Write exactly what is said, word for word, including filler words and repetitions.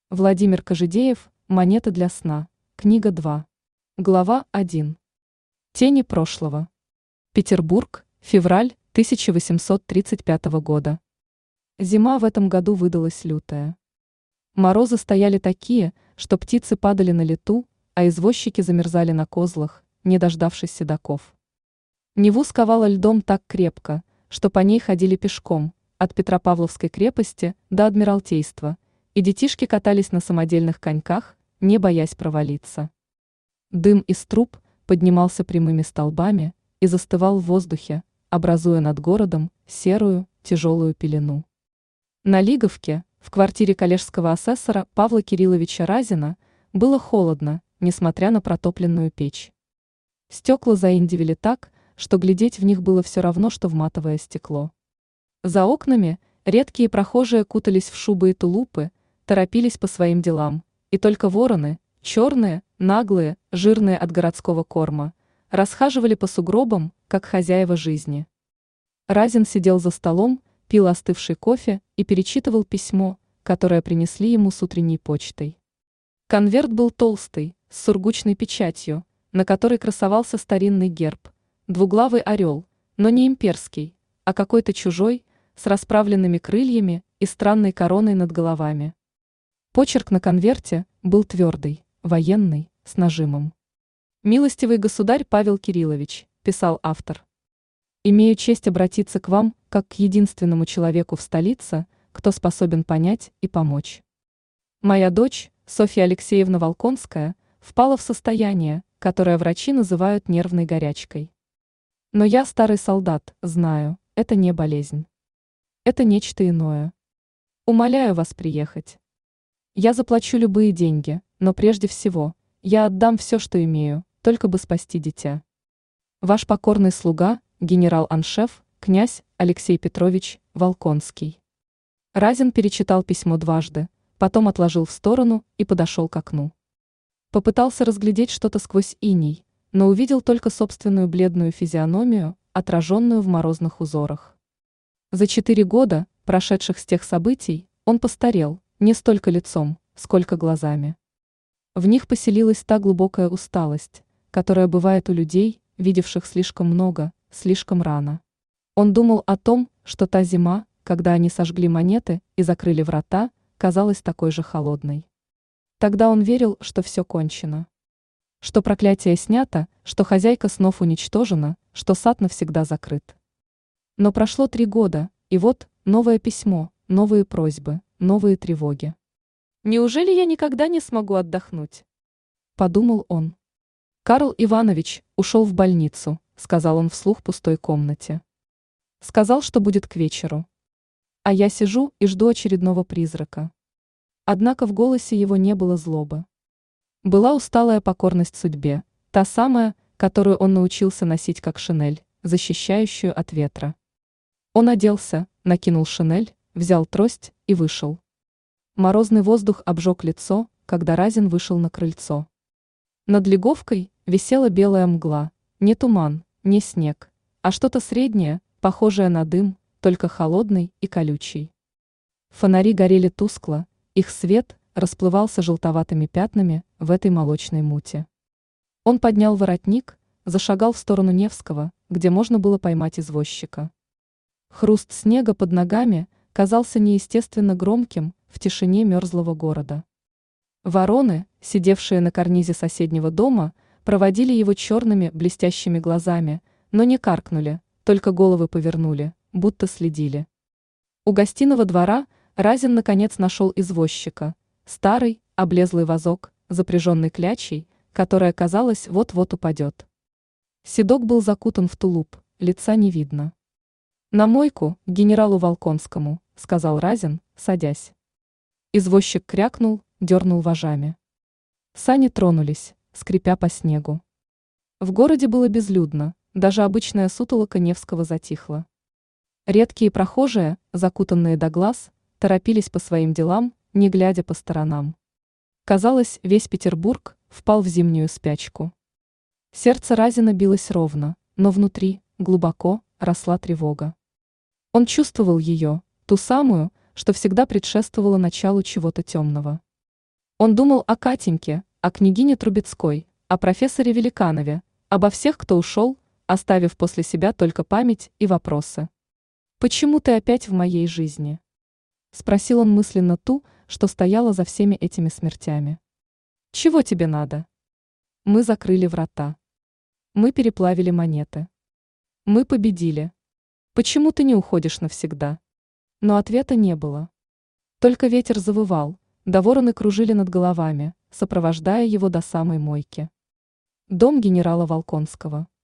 Владимир Кожедеев, «Монеты для сна», книга два. Глава один. Тени прошлого. Петербург, февраль тысяча восемьсот тридцать пятого года. Зима в этом году выдалась лютая. Морозы стояли такие, что птицы падали на лету, а извозчики замерзали на козлах, не дождавшись седаков. Неву сковало льдом так крепко, что по ней ходили пешком, от Петропавловской крепости до Адмиралтейства, и детишки катались на самодельных коньках, не боясь провалиться. Дым из труб поднимался прямыми столбами и застывал в воздухе, образуя над городом серую, тяжелую пелену. На Лиговке, в квартире коллежского асессора Павла Кирилловича Разина, было холодно, несмотря на протопленную печь. Стекла заиндивели так, что глядеть в них было все равно, что в матовое стекло. За окнами редкие прохожие кутались в шубы и тулупы, торопились по своим делам, и только вороны, черные, наглые, жирные от городского корма, расхаживали по сугробам, как хозяева жизни. Разин сидел за столом, пил остывший кофе и перечитывал письмо, которое принесли ему с утренней почтой. Конверт был толстый, с сургучной печатью, на которой красовался старинный герб, двуглавый орел, но не имперский, а какой-то чужой, с расправленными крыльями и странной короной над головами. Почерк на конверте был твердый, военный, с нажимом. «Милостивый государь Павел Кириллович», – писал автор, – «имею честь обратиться к вам, как к единственному человеку в столице, кто способен понять и помочь. Моя дочь, Софья Алексеевна Волконская, впала в состояние, которое врачи называют нервной горячкой. Но я, старый солдат, знаю, это не болезнь. Это нечто иное. Умоляю вас приехать. Я заплачу любые деньги, но прежде всего, я отдам все, что имею, только бы спасти дитя. Ваш покорный слуга, генерал-аншеф, князь Алексей Петрович Волконский». Разин перечитал письмо дважды, потом отложил в сторону и подошел к окну. Попытался разглядеть что-то сквозь иней, но увидел только собственную бледную физиономию, отраженную в морозных узорах. За четыре года, прошедших с тех событий, он постарел, не столько лицом, сколько глазами. В них поселилась та глубокая усталость, которая бывает у людей, видевших слишком много, слишком рано. Он думал о том, что та зима, когда они сожгли монеты и закрыли врата, казалась такой же холодной. Тогда он верил, что все кончено. Что проклятие снято, что хозяйка снов уничтожена, что сад навсегда закрыт. Но прошло три года, и вот новое письмо, новые просьбы, новые тревоги. «Неужели я никогда не смогу отдохнуть?» – подумал он. «Карл Иванович ушел в больницу», – сказал он вслух пустой комнате. Сказал, что будет к вечеру. А я сижу и жду очередного призрака. Однако в голосе его не было злобы. Была усталая покорность судьбе, та самая, которую он научился носить как шинель, защищающую от ветра. Он оделся, накинул шинель, взял трость и вышел. Морозный воздух обжег лицо, когда Разин вышел на крыльцо. Над Лиговкой висела белая мгла, не туман, не снег, а что-то среднее, похожее на дым, только холодный и колючий. Фонари горели тускло, их свет расплывался желтоватыми пятнами в этой молочной муте. Он поднял воротник, зашагал в сторону Невского, где можно было поймать извозчика. Хруст снега под ногами казался неестественно громким в тишине мерзлого города. Вороны, сидевшие на карнизе соседнего дома, проводили его черными блестящими глазами, но не каркнули, только головы повернули, будто следили. У гостиного двора Разин наконец нашел извозчика, старый, облезлый вазок, запряженный клячей, которая, казалось, вот-вот упадет. Седок был закутан в тулуп, лица не видно. «На мойку, к генералу Волконскому», — сказал Разин, садясь. Извозчик крякнул, дернул вожами. Сани тронулись, скрипя по снегу. В городе было безлюдно, даже обычная сутолока Невского затихла. Редкие прохожие, закутанные до глаз, торопились по своим делам, не глядя по сторонам. Казалось, весь Петербург впал в зимнюю спячку. Сердце Разина билось ровно, но внутри, глубоко, росла тревога. Он чувствовал ее, ту самую, что всегда предшествовало началу чего-то темного. Он думал о Катеньке, о княгине Трубецкой, о профессоре Великанове, обо всех, кто ушел, оставив после себя только память и вопросы. «Почему ты опять в моей жизни?» – спросил он мысленно ту, что стояла за всеми этими смертями. «Чего тебе надо?» Мы закрыли врата. Мы переплавили монеты. Мы победили. Почему ты не уходишь навсегда? Но ответа не было. Только ветер завывал, да вороны кружили над головами, сопровождая его до самой мойки. Дом генерала Волконского.